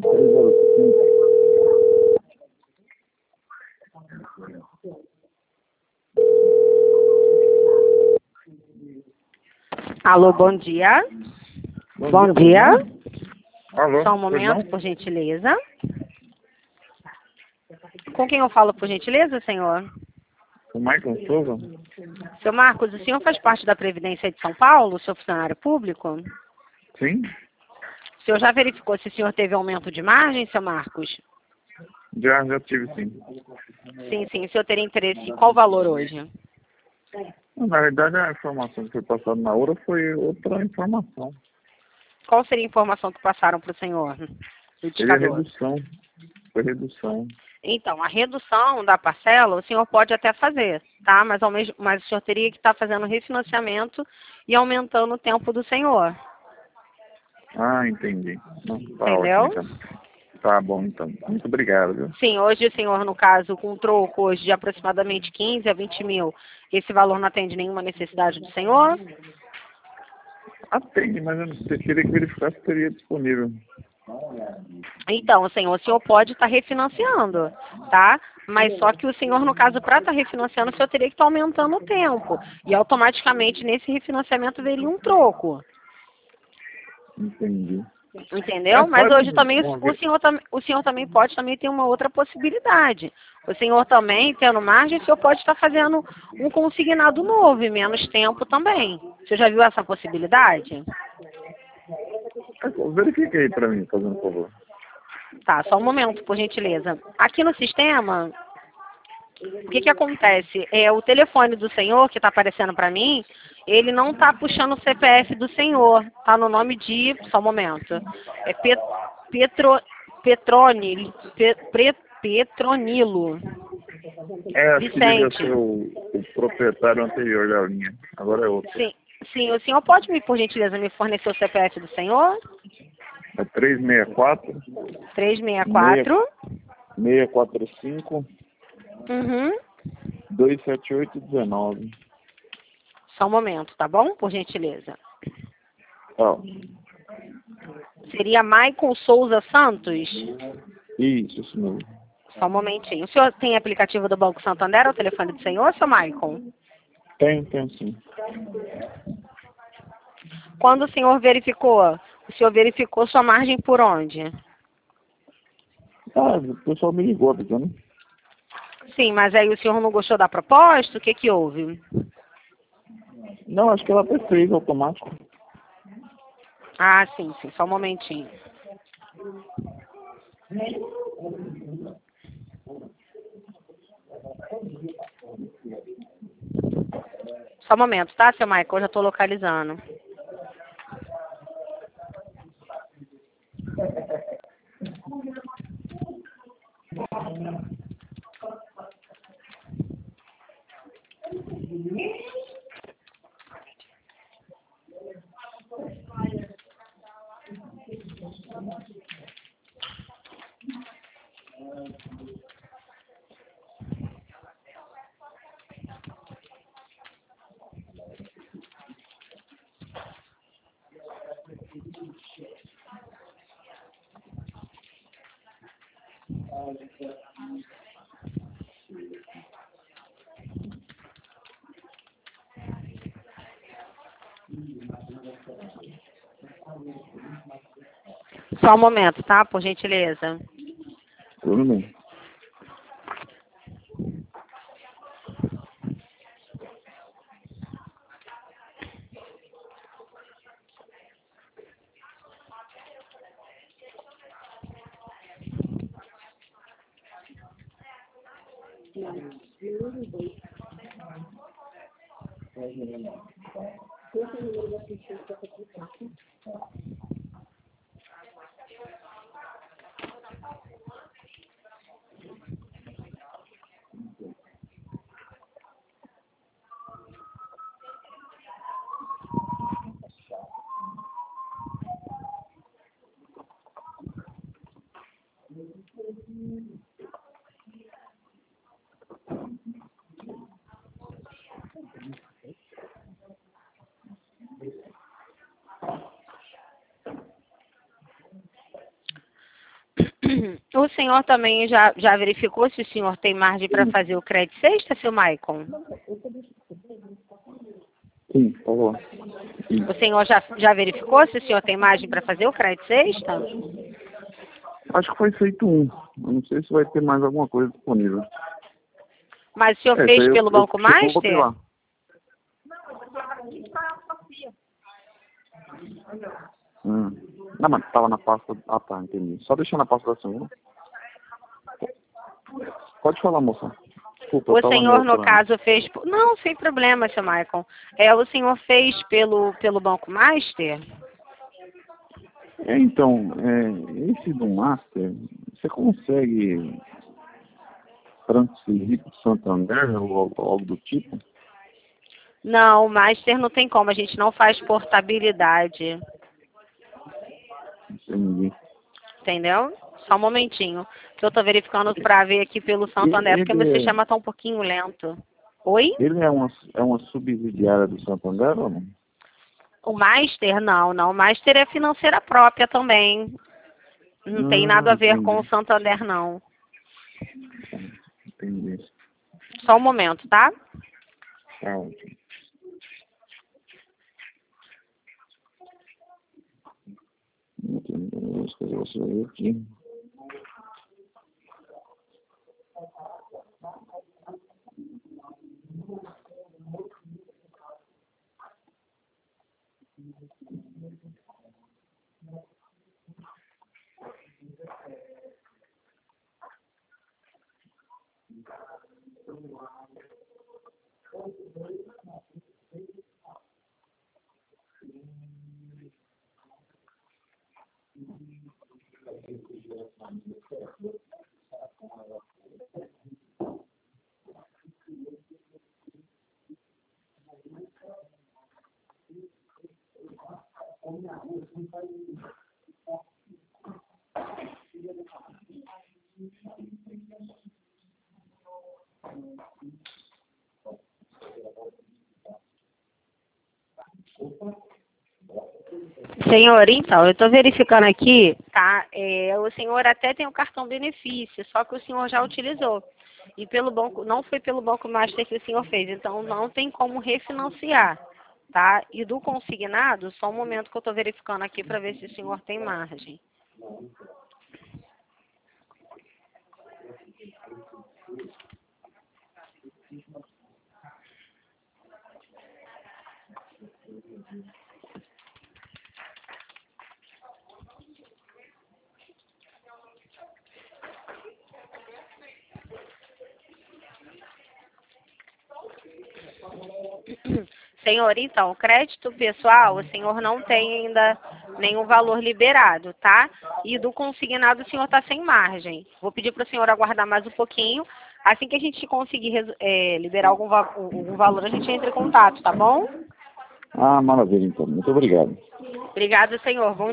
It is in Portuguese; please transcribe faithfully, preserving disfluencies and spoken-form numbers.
três zero cinco. Alô, bom dia. Bom, Bom dia. dia. Alô, Só um momento, perdão? por gentileza. Com quem eu falo, por gentileza, senhor? O Michael Souza? Seu Marcos, o senhor faz parte da Previdência de São Paulo, seu funcionário público? Sim? O senhor já verificou se o senhor teve aumento de margem, seu Marcos? Já, já tive sim. Sim, sim. O senhor teria interesse em qual valor hoje? Na verdade, a informação que foi passada na hora foi outra informação. Qual seria a informação que passaram para o senhor? O Seria indicador. redução. Foi redução. Então, a redução da parcela o senhor pode até fazer, tá? Mas, ao mesmo, mas o senhor teria que estar fazendo refinanciamento e aumentando o tempo do senhor. Ah, entendi. Não, tá Entendeu? ótimo, então. Tá bom, então. Muito obrigado, viu? Sim, hoje o senhor, no caso, com um troco hoje de aproximadamente quinze a vinte mil, esse valor não atende nenhuma necessidade do senhor? Atende, mas eu não sei, teria que verificar se teria disponível. Então, senhor, o senhor pode estar refinanciando, tá? Mas só que o senhor, no caso, para estar refinanciando, o senhor teria que estar aumentando o tempo. E automaticamente, nesse refinanciamento, veria um troco. Entendi. Entendeu? É, Mas pode, hoje também vamos o ver. senhor, tam- o senhor também pode também ter uma outra possibilidade. O senhor também, tendo margem, o senhor pode estar fazendo um consignado novo e menos tempo também. Você já viu essa possibilidade? Verifique aí pra mim, fazendo favor. Tá, só um momento, por gentileza. Aqui no sistema, o que que acontece? É, o telefone do senhor, que está aparecendo para mim, ele não está puxando o C P F do senhor. Está no nome de... Só um momento. É Pet, Petro, Petroni, Pe, Pre, Petronilo. É, acho que devia Vicente. ser o, o proprietário anterior da linha. Agora é outro. Sim, sim, o senhor pode, me, por gentileza, me fornecer o C P F do senhor? É três seis quatro, trezentos e sessenta e quatro. seis quatro cinco, Uhum. dois sete oito um nove. Só um momento, tá bom? Por gentileza. Ó, Seria Maicon Souza Santos? isso, isso mesmo. Só um momentinho. O senhor tem aplicativo do Banco Santander ao telefone do senhor, seu Maicon? Tem, tem sim. Quando o senhor verificou, o senhor verificou sua margem por onde? Ah, o pessoal me ligou avisando. Sim, mas aí o senhor não gostou da proposta? O que que houve? Não, acho que ela até fez automático. Ah, sim, sim. Só um momentinho. Só um momento, tá, seu Maicon? Eu já estou localizando. Só um momento, tá? Por gentileza. Tudo bem. O senhor também já, já verificou se o senhor tem margem para fazer o crédito sexta, seu Maicon? Sim, por favor. Sim. O senhor já, já verificou se o senhor tem margem para fazer o crédito sexta? Acho que foi feito um. Eu não sei se vai ter mais alguma coisa disponível. Mas o senhor É, fez eu- pelo eu- Banco eu botei Master? lá. Hum. Não, mas tava na pasta. Ah, tá, entendi. Só deixar na pasta da senhora. Pode falar, moça. Desculpa, eu O tava senhor, no neutra. caso, fez... por- Não, sem problema, seu Maicon. É, o senhor fez pelo, pelo Banco Master? É, então, é, esse do Master, você consegue transferir para o Santander ou algo, algo do tipo? Não, o Master não tem como. A gente não faz portabilidade. Entendi. Entendeu? Só um momentinho. Que eu tô verificando para ver aqui pelo Santander, porque Ele meu é, sistema tá um pouquinho lento. Oi? ele é uma, é uma subsidiária do Santander ou não? O Master, não, não. O Master é financeira própria também. Não tem nada a Ah, ver com o entendi. Santander, não. Entendi. Só um momento, tá? Tá ótimo. Vou escrever você aí aqui. Senhor, então, eu estou verificando aqui, tá? É, o senhor até tem o cartão benefício, só que o senhor já utilizou. E pelo banco, não foi pelo Banco Master que o senhor fez, então não tem como refinanciar, tá? E do consignado, só um momento que eu estou verificando aqui para ver se o senhor tem margem. Senhor, então, o crédito pessoal, o senhor não tem ainda nenhum valor liberado, tá? E do consignado, o senhor está sem margem. Vou pedir para o senhor aguardar mais um pouquinho. Assim que a gente conseguir é, liberar algum, va algum valor, a gente entra em contato, tá bom? Ah, maravilha, então. Muito obrigado. Obrigada, senhor. Bom